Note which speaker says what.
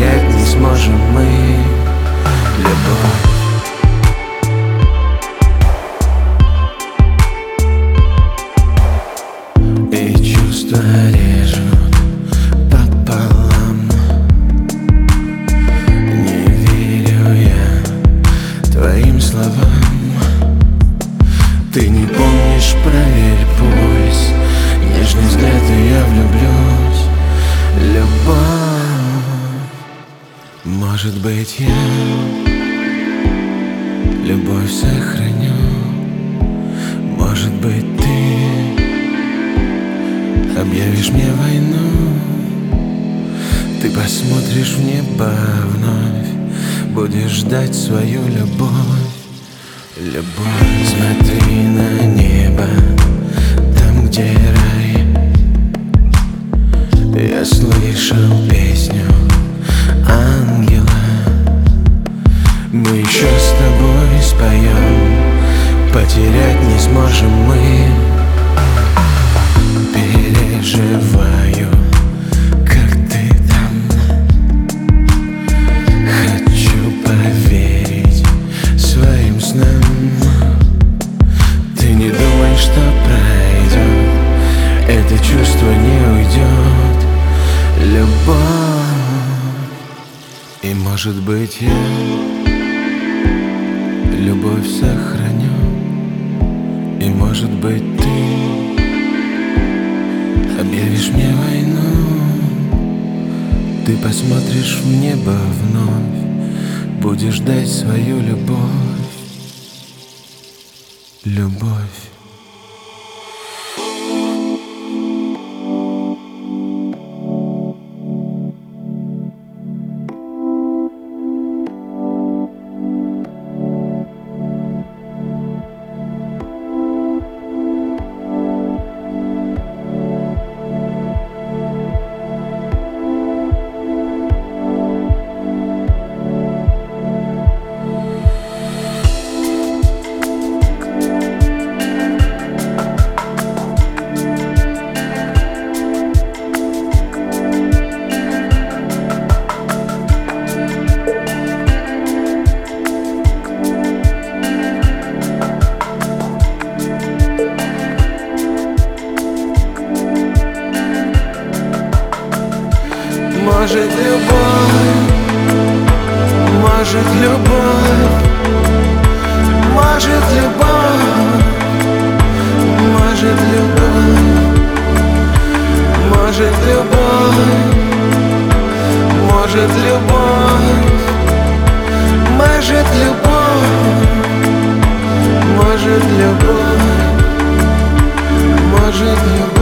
Speaker 1: потерять не сможем мы любовь. И чувства режут пополам. Не верю я твоим словам. Ты не помнишь, проверь пульс. Нежный взгляд, и я влюблюсь. Любовь. Может быть, я любовь сохраню. Может быть, ты объявишь мне войну. Ты посмотришь в небо вновь, будешь ждать свою любовь. Любовь. Смотри на небо, там, где рай. Я слышал песню ангела. Мы еще с тобой споем, потерять не сможем мы. Переживаю, как ты там. Хочу поверить своим снам. Ты не думай, что пройдет, это чувство не уйдет. Любовь. И может быть, я любовь сохраню. И может быть, ты объявишь мне войну. Ты посмотришь в небо вновь, будешь ждать свою любовь. Любовь. Может любовь, может любовь, может любовь, может любовь, может любовь, может любовь, может любовь, может любовь, может любовь.